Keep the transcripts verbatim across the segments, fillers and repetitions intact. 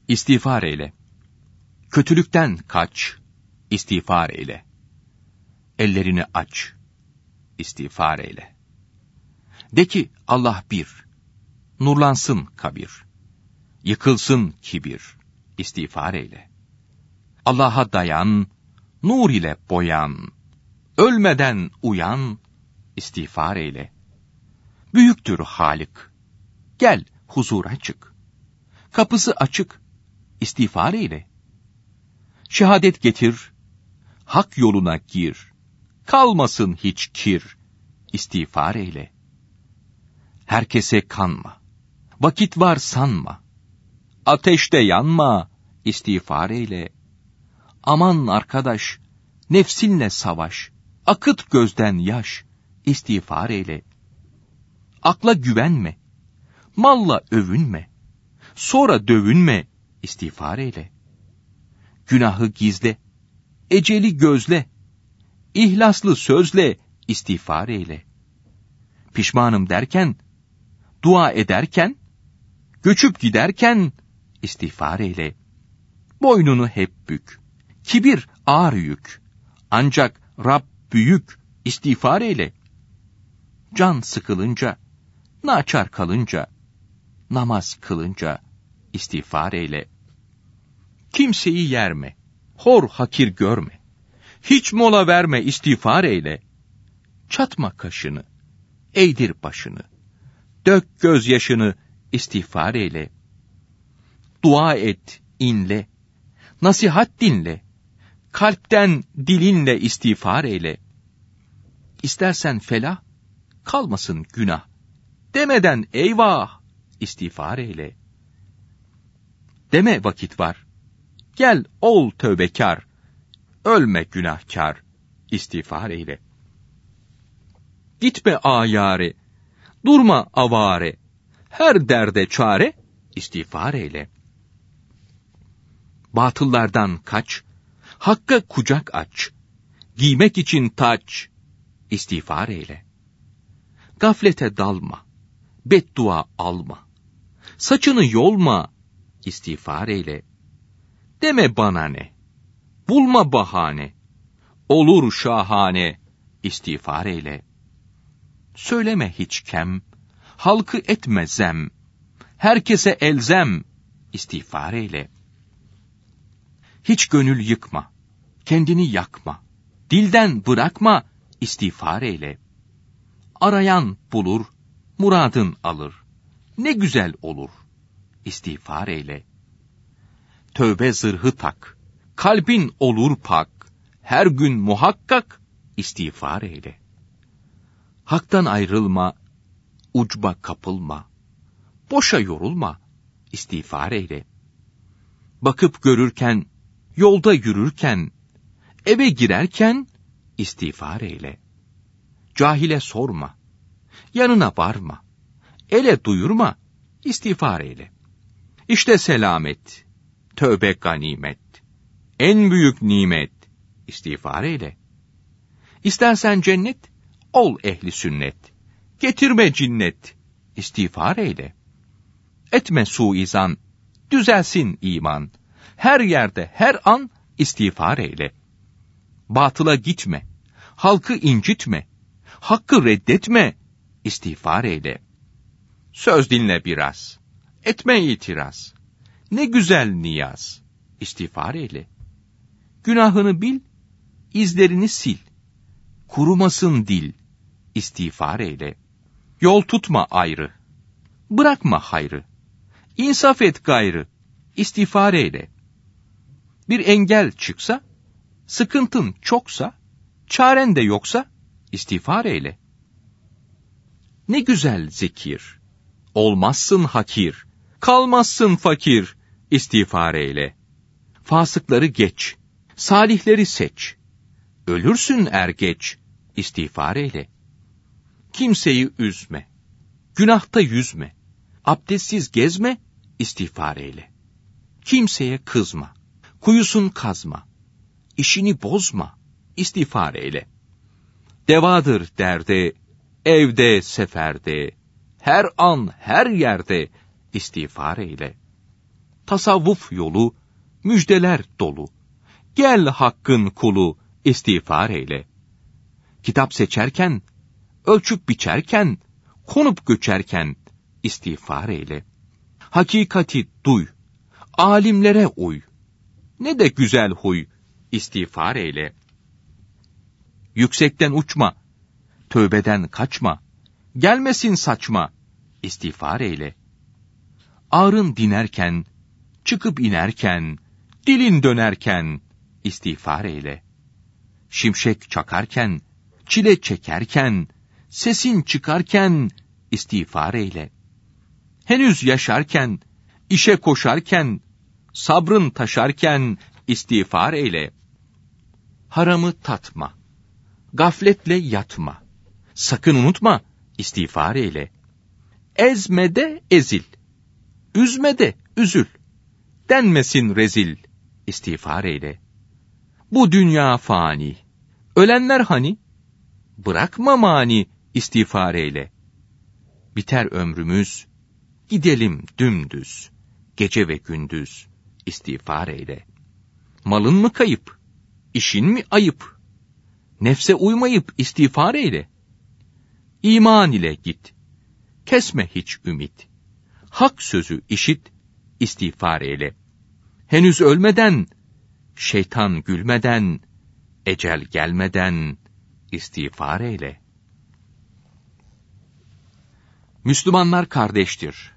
İstiğfar eyle. Kötülükten kaç, istiğfar eyle. Ellerini aç, istiğfar eyle. De ki Allah bir, nurlansın kabir, yıkılsın kibir, istiğfar eyle. Allah'a dayan, nur ile boyan, ölmeden uyan, istiğfar eyle. Büyüktür Halik, gel huzura çık. Kapısı açık, istiğfar eyle. Şehadet getir, hak yoluna gir. Kalmasın hiç kir, istiğfar eyle. Herkese kanma, vakit var sanma. Ateşte yanma, istiğfar eyle. Aman arkadaş, nefsinle savaş. Akıt gözden yaş, istiğfar eyle. Akla güvenme, malla övünme. Sonra dövünme, istiğfar eyle. Günahı gizle, eceli gözle. İhlaslı sözle, istiğfar eyle. Pişmanım derken, dua ederken, göçüp giderken, istiğfar eyle. Boynunu hep bük, kibir ağır yük. Ancak Rab büyük, istiğfar eyle. Can sıkılınca, naçar kalınca, namaz kılınca, istiğfar eyle. Kimseyi yerme, hor hakir görme. Hiç mola verme, istiğfar eyle. Çatma kaşını, eğdir başını. Dök gözyaşını, istiğfar eyle. Dua et, inle. Nasihat dinle. Kalpten, dilinle istiğfar eyle. İstersen felah, kalmasın günah. Demeden eyvah, istiğfar eyle. Deme vakit var. Gel ol tövbekar. Ölme günahkar, istiğfar eyle. Gitme ayare, durma avare. Her derde çare, istiğfar eyle. Batıllardan kaç, hakka kucak aç. Giymek için taç, istiğfar eyle. Gaflete dalma, beddua alma. Saçını yolma, istiğfar eyle. Deme bana ne, bulma bahane. Olur şahane, istiğfar eyle. Söyleme hiç kem, halkı etme zem. Herkese elzem, istiğfar eyle. Hiç gönül yıkma, kendini yakma. Dilden bırakma, istiğfar eyle. Arayan bulur, muradın alır. Ne güzel olur, istiğfar eyle. Tövbe zırhı tak, kalbin olur pak. Her gün muhakkak, istiğfar eyle. Hak'tan ayrılma, ucba kapılma. Boşa yorulma, istiğfar eyle. Bakıp görürken, yolda yürürken, eve girerken, istiğfar eyle. Cahile sorma, yanına varma, ele duyurma, istiğfar eyle. İşte selamet, tövbe ganimet, en büyük nimet, istiğfar eyle. İstersen cennet, ol ehli sünnet, getirme cinnet, istiğfar eyle. Etme suizan, düzelsin iman, her yerde her an istiğfar eyle. Batıla gitme, halkı incitme, hakkı reddetme, istiğfar eyle. Söz dinle biraz, etme itiraz, ne güzel niyaz, istiğfar eyle. Günahını bil, izlerini sil, kurumasın dil, istiğfar eyle. Yol tutma ayrı, bırakma hayrı, insaf et gayrı, istiğfar eyle. Bir engel çıksa, sıkıntın çoksa, çaren de yoksa, istiğfar eyle. Ne güzel zikir, olmazsın hakir, kalmazsın fakir, istiğfar eyle. Fasıkları geç, salihleri seç, ölürsün er geç, istiğfar eyle. Kimseyi üzme, günahta yüzme, abdestsiz gezme, istiğfar eyle. Kimseye kızma, kuyusun kazma, işini bozma, istiğfar eyle. Devadır derde, evde seferde, her an her yerde istiğfar eyle. tasavvuf yolu, müjdeler dolu. Gel Hakk'ın kulu, istiğfar eyle. Kitap seçerken, ölçüp biçerken, konup göçerken, istiğfar eyle. Hakikati duy, alimlere uy. Ne de güzel huy, istiğfar eyle. Yüksekten uçma, tövbeden kaçma, gelmesin saçma, istiğfar eyle. Ağrın dinerken, çıkıp inerken, dilin dönerken, istiğfar eyle. Şimşek çakarken, çile çekerken, sesin çıkarken, istiğfar eyle. Henüz yaşarken, işe koşarken, sabrın taşarken, istiğfar eyle. Haramı tatma, gafletle yatma, sakın unutma, istiğfar eyle. Ezme de ezil, üzme de üzül, denmesin rezil, istiğfar eyle. Bu dünya fani, ölenler hani, bırakma mani, istiğfar eyle. Biter ömrümüz, gidelim dümdüz, gece ve gündüz, istiğfar eyle. Malın mı kayıp, işin mi ayıp, nefse uymayıp istiğfar eyle. İman ile git, kesme hiç ümit, hak sözü işit, istiğfar eyle. Henüz ölmeden, şeytan gülmeden, ecel gelmeden, istiğfar eyle. Müslümanlar kardeştir.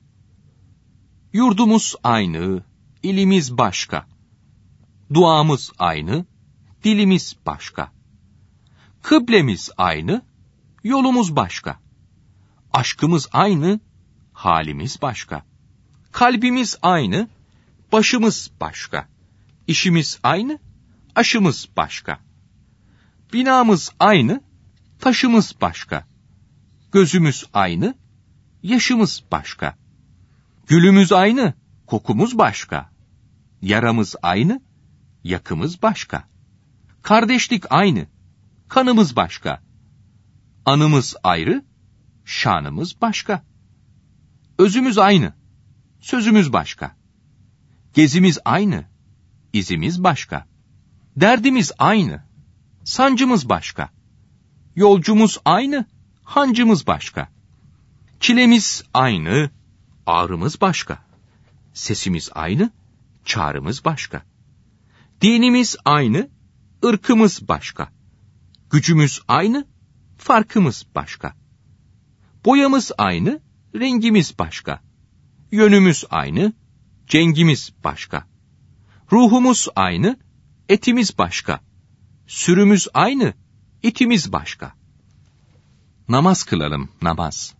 Yurdumuz aynı, ilimiz başka. Duamız aynı, dilimiz başka. Kıblemiz aynı, yolumuz başka. Aşkımız aynı, halimiz başka. Kalbimiz aynı, başımız başka. İşimiz aynı, aşımız başka. Binamız aynı, taşımız başka. Gözümüz aynı, yaşımız başka. Gülümüz aynı, kokumuz başka. Yaramız aynı, yakımız başka. Kardeşlik aynı, kanımız başka. Anımız ayrı, şanımız başka. Özümüz aynı, sözümüz başka. Gezimiz aynı, izimiz başka. Derdimiz aynı, sancımız başka. Yolcumuz aynı, hancımız başka. Çilemiz aynı, ağrımız başka. Sesimiz aynı, çağrımız başka. Dinimiz aynı, ırkımız başka. Gücümüz aynı, farkımız başka. Boyamız aynı, rengimiz başka. Yönümüz aynı, cengimiz başka. Ruhumuz aynı, etimiz başka. Sürümüz aynı, itimiz başka. Namaz kılalım, namaz.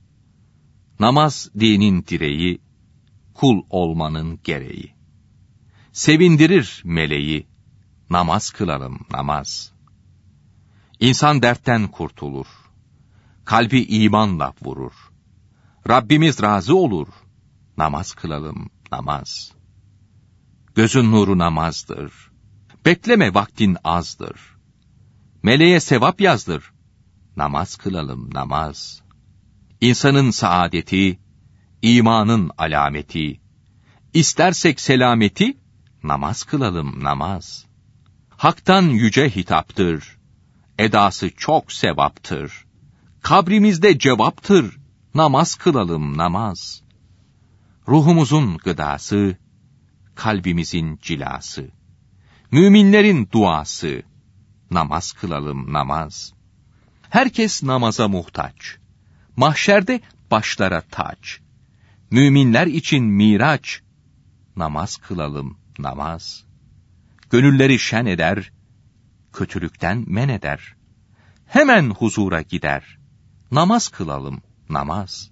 Namaz dinin direği, kul olmanın gereği. Sevindirir meleği, namaz kılalım, namaz. İnsan dertten kurtulur, kalbi imanla vurur. Rabbimiz razı olur, namaz kılalım, namaz. Gözün nuru namazdır, bekleme vaktin azdır. Meleğe sevap yazdır, namaz kılalım, namaz. İnsanın saadeti, imanın alameti. İstersek selameti, namaz kılalım, namaz. Hak'tan yüce hitaptır, edası çok sevaptır. Kabrimizde cevaptır, namaz kılalım, namaz. Ruhumuzun gıdası, kalbimizin cilası. Müminlerin duası, namaz kılalım, namaz. Herkes namaza muhtaç. Mahşerde başlara taç. Müminler için miraç. Namaz kılalım, namaz. Gönülleri şen eder, kötülükten men eder. Hemen huzura gider. Namaz kılalım, namaz.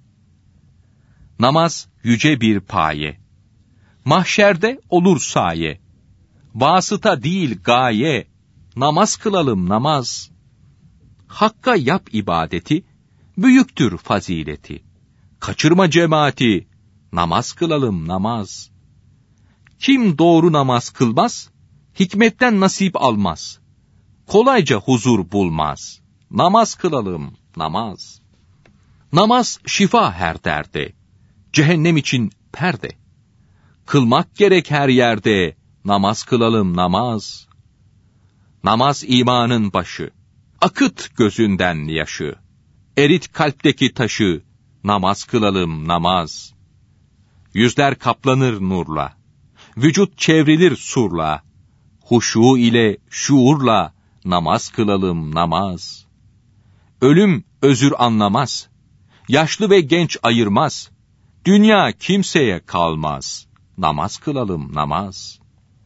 Namaz yüce bir paye. Mahşerde olur saye. Vasıta değil gaye. Namaz kılalım, namaz. Hakka yap ibadeti, büyüktür fazileti. Kaçırma cemaati, namaz kılalım, namaz. Kim doğru namaz kılmaz, hikmetten nasip almaz. Kolayca huzur bulmaz. Namaz kılalım, namaz. Namaz şifa her derde. Cehennem için perde. Kılmak gerek her yerde, namaz kılalım namaz. Namaz imanın başı, akıt gözünden yaşı. Erit kalpteki taşı, namaz kılalım namaz. Yüzler kaplanır nurla, vücut çevrilir surla. Huşu ile, şuurla, namaz kılalım namaz. Ölüm özür anlamaz, yaşlı ve genç ayırmaz. Dünya kimseye kalmaz, namaz kılalım namaz.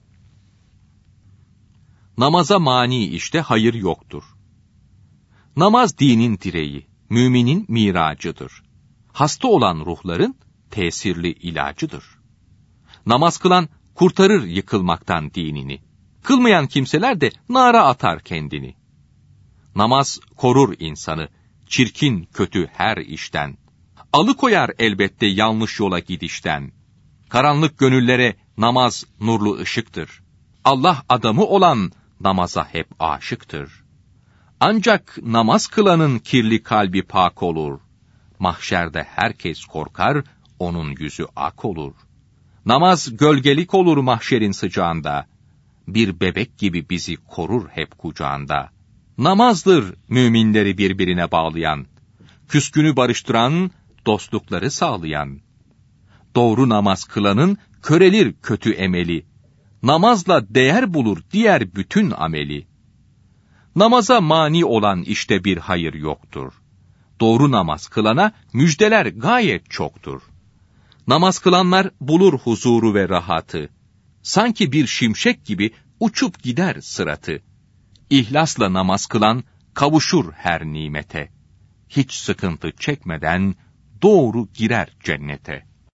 Namaza mani işte hayır yoktur. Namaz dinin direği, müminin miracıdır. Hasta olan ruhların tesirli ilacıdır. Namaz kılan kurtarır yıkılmaktan dinini. Kılmayan kimseler de nara atar kendini. Namaz korur insanı, çirkin kötü her işten. Alıkoyar elbette yanlış yola gidişten. Karanlık gönüllere namaz nurlu ışıktır. Allah adamı olan namaza hep aşıktır. Ancak namaz kılanın kirli kalbi pak olur. Mahşerde herkes korkar, onun yüzü ak olur. Namaz gölgelik olur mahşerin sıcağında. Bir bebek gibi bizi korur hep kucağında. Namazdır müminleri birbirine bağlayan, küskünü barıştıran, dostlukları sağlayan. Doğru namaz kılanın körelir kötü emeli. Namazla değer bulur diğer bütün ameli. Namaza mani olan işte bir hayır yoktur. Doğru namaz kılana müjdeler gayet çoktur. Namaz kılanlar bulur huzuru ve rahatı. Sanki bir şimşek gibi uçup gider sıratı. İhlasla namaz kılan kavuşur her nimete. Hiç sıkıntı çekmeden doğru girer cennete.